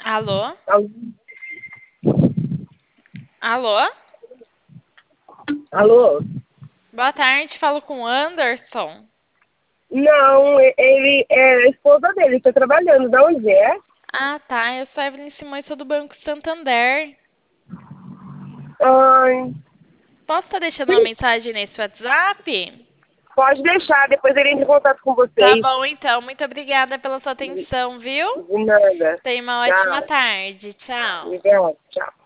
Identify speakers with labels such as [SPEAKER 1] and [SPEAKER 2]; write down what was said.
[SPEAKER 1] Alô?
[SPEAKER 2] Alô?
[SPEAKER 1] Alô?
[SPEAKER 2] Alô?
[SPEAKER 1] Boa tarde, falo com o Anderson.
[SPEAKER 2] Não, ele é a esposa dele, está trabalhando. De onde é?
[SPEAKER 1] Ah, tá. Eu sou a Evelyn Simões, sou do Banco Santander.
[SPEAKER 2] Ai,
[SPEAKER 1] Posso estar deixando uma
[SPEAKER 2] sim,
[SPEAKER 1] mensagem nesse WhatsApp?
[SPEAKER 2] pode deixar, depois ele entra em contato com
[SPEAKER 1] Tá
[SPEAKER 2] vocês.
[SPEAKER 1] bom, então. Muito obrigada pela sua
[SPEAKER 2] De
[SPEAKER 1] atenção, viu?
[SPEAKER 2] de nada.
[SPEAKER 1] Tenha uma ótima
[SPEAKER 2] Tchau.
[SPEAKER 1] tarde. Tchau.
[SPEAKER 2] Obrigada. Tchau.